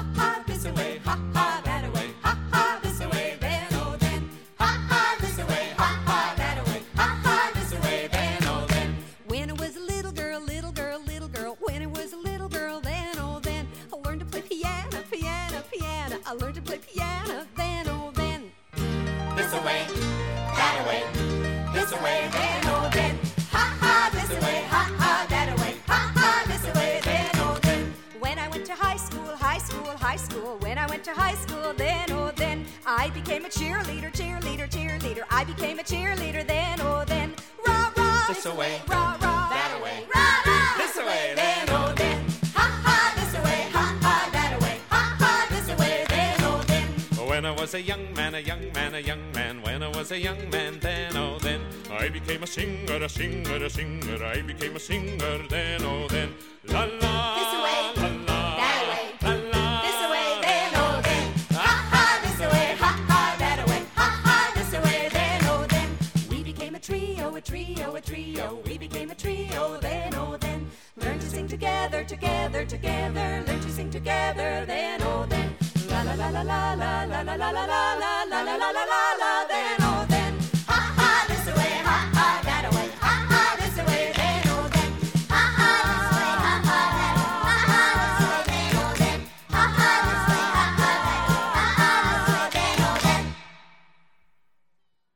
ha, this away, ha, ha, that away, ha, ha, this away, then, oh, then. Ha, ha, this away, ha, ha, that away, ha, ha, this away, then, oh, then. When I was a little girl, little girl, little girl, when I was a little girl, then, oh, then, I learned to play piano, piano, piano. I learned to play piano, then, oh, then. This away, that away, this away, then, oh, then. Ha, ha, this away, ha, ha, that away, ha, ha, this away, then, oh, then. When I went to high school, high school, high school, when I went to high school, then, oh, then, I became a cheerleader, cheerleader, cheerleader. I became a cheerleader, then, oh, then. Rah, rah, This away, rah, rah, that away, rah, rah, this away, then, oh, then. Ha, ha, this away, ha, ha, that away, ha, ha, this away, then, oh, then. When I was a young man, a young man, a young man, when I was a young man, then, oh, then, I became a singer, a singer, a singer, I became a singer, then, oh, then, la, la, This away, la, la, that away, la, la, this away, then, oh, then. Ha, ha, this away, ha, ha, that away, ha, ha, this away, then, oh, then. We became a trio, a trio, a trio, we became a trio, then, oh, then. Learn to sing together, together, together, learn to sing together, then, oh, then. La la la la la la la la la la la la la la la la, then,